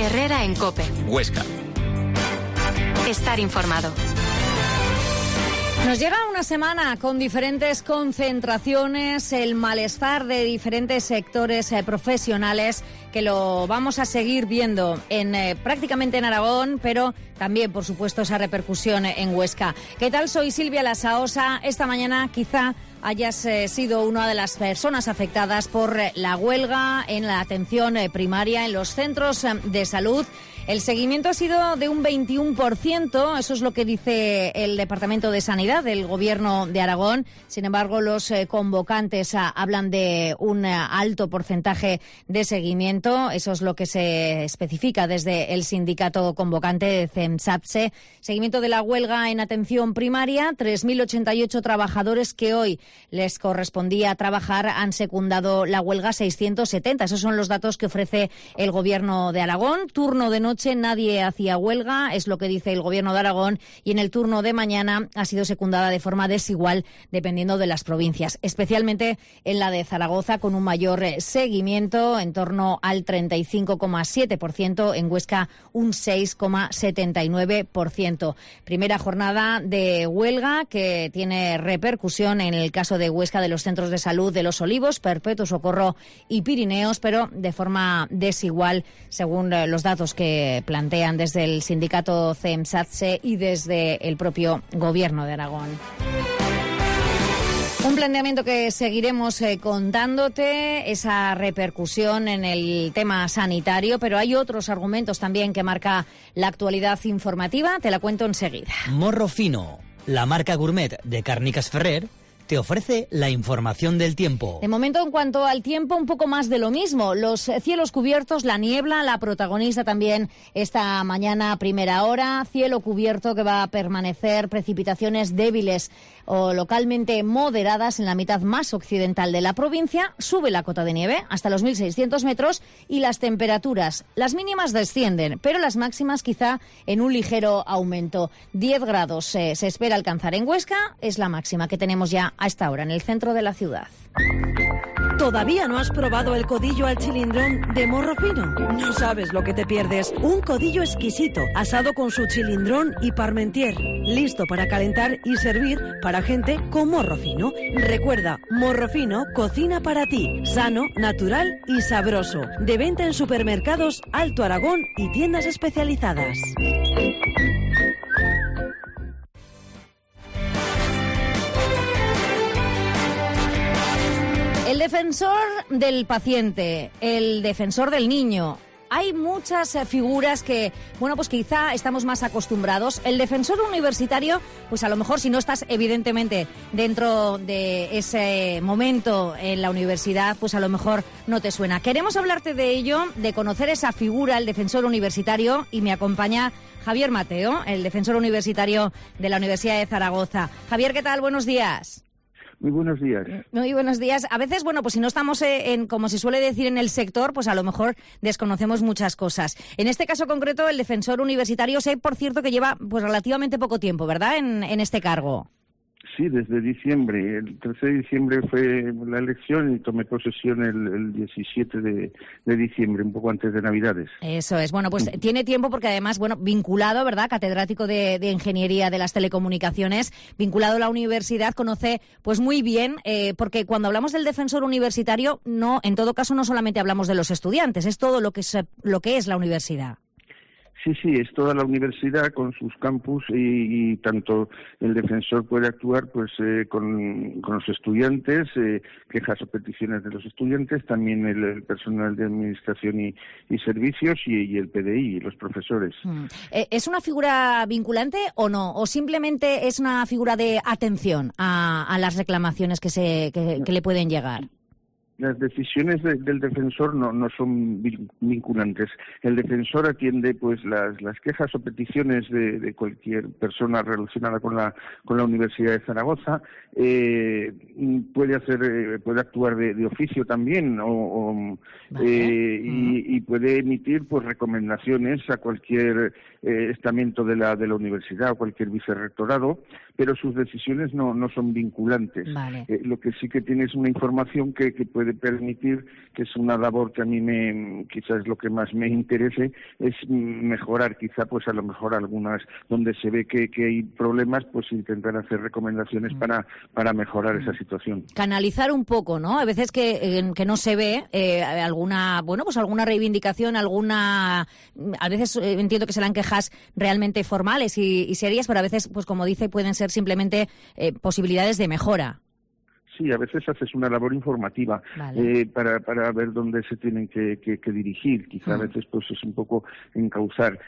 Herrera en COPE. Huesca. Estar informado. Nos llega una semana con diferentes concentraciones, el malestar de diferentes sectores profesionales que lo vamos a seguir viendo prácticamente en Aragón, pero también, por supuesto, esa repercusión en Huesca. ¿Qué tal? Soy Silvia Lasaosa. Esta mañana quizá hayas sido una de las personas afectadas por la huelga en la atención primaria en los centros de salud. El seguimiento ha sido de un 21%, eso es lo que dice el Departamento de Sanidad del Gobierno de Aragón. Sin embargo, los convocantes hablan de un alto porcentaje de seguimiento. Eso es lo que se especifica desde el sindicato convocante de CEMSAPSE. Seguimiento de la huelga en atención primaria. 3.088 trabajadores que hoy les correspondía trabajar han secundado la huelga 670. Esos son los datos que ofrece el Gobierno de Aragón. Turno de noche nadie hacía huelga, es lo que dice el Gobierno de Aragón, y en el turno de mañana ha sido secundada de forma desigual dependiendo de las provincias, especialmente en la de Zaragoza, con un mayor seguimiento en torno al 35,7%, en Huesca un 6,79%. Primera jornada de huelga que tiene repercusión en el caso de Huesca de los centros de salud de Los Olivos, Perpetuo Socorro y Pirineos, pero de forma desigual según los datos que plantean desde el sindicato CEMSAPSE y desde el propio Gobierno de Aragón. Un planteamiento que seguiremos contándote, esa repercusión en el tema sanitario, pero hay otros argumentos también que marca la actualidad informativa. Te la cuento enseguida. Morro Fino, la marca gourmet de Càrniques Ferrer, te ofrece la información del tiempo. De momento, en cuanto al tiempo, un poco más de lo mismo. Los cielos cubiertos, la niebla, la protagonista también esta mañana a primera hora. Cielo cubierto que va a permanecer, precipitaciones débiles o localmente moderadas en la mitad más occidental de la provincia. Sube la cota de nieve hasta los 1.600 metros y las temperaturas, las mínimas descienden, pero las máximas quizá en un ligero aumento. 10 grados se espera alcanzar en Huesca, es la máxima que tenemos ya a esta hora en el centro de la ciudad. ¿Todavía no has probado el codillo al chilindrón de Morro Fino? No sabes lo que te pierdes. Un codillo exquisito, asado con su chilindrón y parmentier, listo para calentar y servir para gente con morro fino. Recuerda, Morro Fino cocina para ti, sano, natural y sabroso. De venta en supermercados Alto Aragón y tiendas especializadas. El defensor del paciente, el defensor del niño. Hay muchas figuras que, bueno, pues quizá estamos más acostumbrados. El defensor universitario, pues a lo mejor si no estás evidentemente dentro de ese momento en la universidad, pues a lo mejor no te suena. Queremos hablarte de ello, de conocer esa figura, el defensor universitario, y me acompaña Javier Mateo, el defensor universitario de la Universidad de Zaragoza. Javier, ¿qué tal? Buenos días. Muy buenos días. Muy buenos días. A veces, bueno, pues si no estamos como se suele decir, en el sector, pues a lo mejor desconocemos muchas cosas. En este caso concreto, el defensor universitario, sé, por cierto, que lleva pues relativamente poco tiempo, ¿verdad?, en este cargo. Sí, desde diciembre. El 13 de diciembre fue la elección y tomé posesión el 17 de diciembre, un poco antes de Navidades. Eso es. Bueno, pues tiene tiempo porque además, bueno, vinculado, ¿verdad?, catedrático de Ingeniería de las Telecomunicaciones, vinculado a la universidad, conoce pues muy bien, porque cuando hablamos del defensor universitario, no, en todo caso no solamente hablamos de los estudiantes, es todo lo que es la universidad. Sí, es toda la universidad con sus campus y tanto el defensor puede actuar pues con los estudiantes, quejas o peticiones de los estudiantes, también el personal de administración y servicios y el PDI y los profesores. ¿Es una figura vinculante o no? ¿O simplemente es una figura de atención a las reclamaciones que le pueden llegar? Las decisiones del defensor no son vinculantes. El defensor atiende pues las quejas o peticiones de cualquier persona relacionada con la Universidad de Zaragoza. Puede actuar de oficio también y puede emitir pues recomendaciones a cualquier estamento de la universidad o cualquier vicerrectorado, pero sus decisiones no son vinculantes. Vale. Lo que sí que tiene es una información que puede puede permitir, que es una labor que a mí quizás lo que más me interese, es mejorar quizá pues a lo mejor algunas donde se ve que hay problemas, pues intentar hacer recomendaciones para mejorar esa situación. Canalizar un poco, ¿no? A veces que no se ve alguna reivindicación, a veces entiendo que serán quejas realmente formales y serias, pero a veces, pues como dice, pueden ser simplemente posibilidades de mejora. Sí, a veces haces una labor informativa, vale, para ver dónde se tienen que dirigir. Quizá a veces pues es un poco encauzar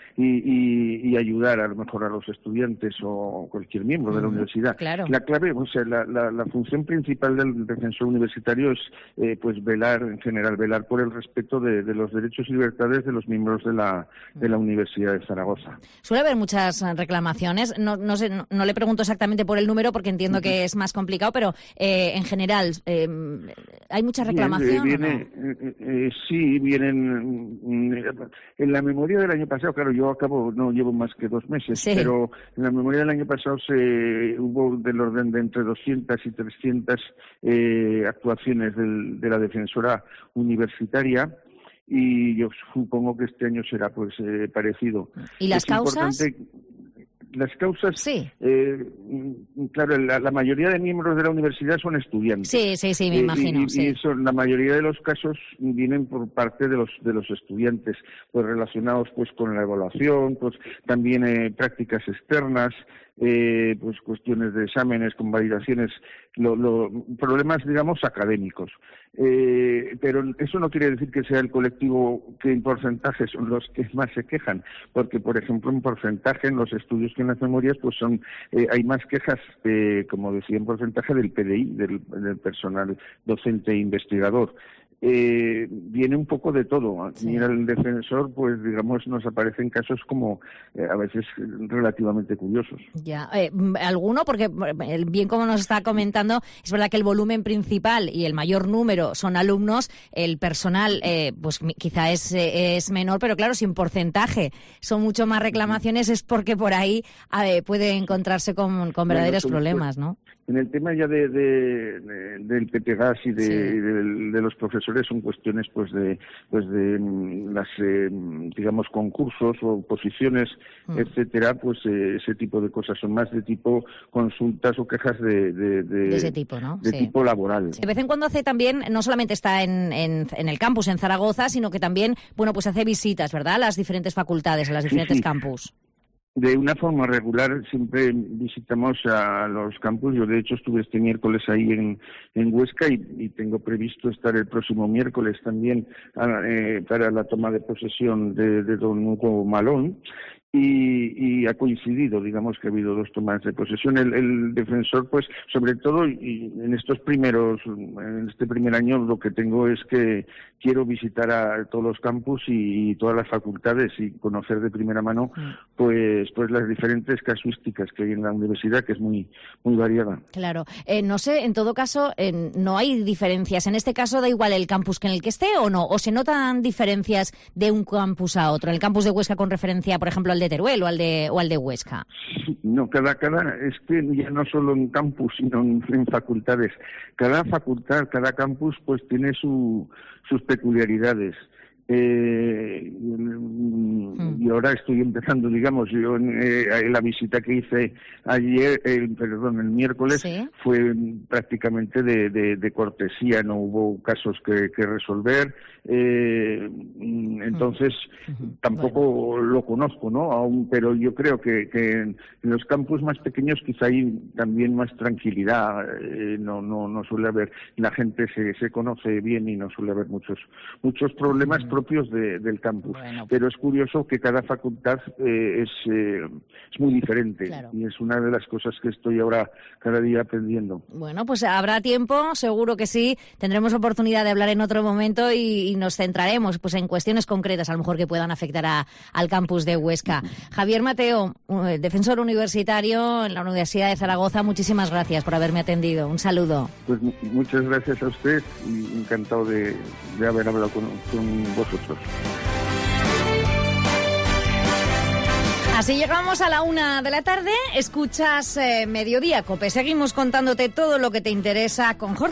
y ayudar a lo mejor a los estudiantes o cualquier miembro de la universidad. Claro. La clave, o sea, la función principal del defensor universitario es pues velar por el respeto de los derechos y libertades de los miembros de la Universidad de Zaragoza. Suele haber muchas reclamaciones. No sé, no le pregunto exactamente por el número porque entiendo que es más complicado, pero en general, ¿hay mucha reclamación o no? Sí, vienen en la memoria del año pasado, claro, no llevo más que 2 meses, sí, pero en la memoria del año pasado hubo del orden de entre 200 y 300 actuaciones de la defensora universitaria, y yo supongo que este año será pues parecido. ¿Y las causas? Las causas, sí, claro, la mayoría de miembros de la universidad son estudiantes. Sí, me imagino. Y la mayoría de los casos vienen por parte de los estudiantes, pues relacionados pues con la evaluación, pues también prácticas externas, pues cuestiones de exámenes, convalidaciones, problemas, digamos, académicos. Pero eso no quiere decir que sea el colectivo que en porcentaje son los que más se quejan, porque, por ejemplo, en porcentaje, en los estudios que en las memorias, pues hay más quejas, como decía, en porcentaje del PDI, del personal docente e investigador. Viene un poco de todo. Sí. Mira, el defensor, pues digamos, nos aparecen casos como a veces relativamente curiosos. Ya, alguno, porque bien como nos está comentando, es verdad que el volumen principal y el mayor número son alumnos, el personal pues quizá es menor, pero claro, si en porcentaje son mucho más reclamaciones es porque por ahí puede encontrarse con verdaderos problemas, ¿no? En el tema ya del PPGAS y de los profesores son cuestiones pues de las digamos concursos o oposiciones, etcétera, pues ese tipo de cosas son más de tipo consultas o quejas de ese tipo, ¿no? De tipo laboral. De vez en cuando hace también, no solamente está en el campus en Zaragoza, sino que también, bueno, pues hace visitas, ¿verdad?, a las diferentes facultades, a las diferentes campus. De una forma regular siempre visitamos a los campus. Yo de hecho estuve este miércoles ahí en Huesca y tengo previsto estar el próximo miércoles también para la toma de posesión de don Hugo Malón. Y ha coincidido, digamos que ha habido 2 tomas de posesión. El defensor, pues, sobre todo, y en este primer año lo que tengo es que quiero visitar a todos los campus y todas las facultades y conocer de primera mano, pues las diferentes casuísticas que hay en la universidad, que es muy variada. Claro. No sé, en todo caso, no hay diferencias. En este caso, ¿da igual el campus que en el que esté o no? ¿O se notan diferencias de un campus a otro? En el campus de Huesca con referencia, por ejemplo, al de Teruel o al de Huesca. No, cada es que ya no solo en campus, sino en facultades. Cada facultad, cada campus, pues tiene sus peculiaridades. Y ahora estoy empezando, digamos, yo la visita que hice el miércoles, ¿sí?, fue prácticamente de cortesía, no hubo casos que resolver, entonces tampoco lo conozco, ¿no? Aún, pero yo creo que en los campus más pequeños quizá hay también más tranquilidad, no suele haber, la gente se conoce bien y no suele haber muchos problemas propios del campus. Bueno, pero es curioso que cada facultad es muy diferente, claro, y es una de las cosas que estoy ahora cada día aprendiendo. Bueno, pues habrá tiempo, seguro que sí, tendremos oportunidad de hablar en otro momento y nos centraremos pues en cuestiones concretas, a lo mejor que puedan afectar al campus de Huesca. Javier Mateo, defensor universitario en la Universidad de Zaragoza, muchísimas gracias por haberme atendido. Un saludo. Pues muchas gracias a usted y encantado de haber hablado con vosotros. Así llegamos a la 1 de la tarde. Escuchas Mediodía Cope. Seguimos contándote todo lo que te interesa con Jorge.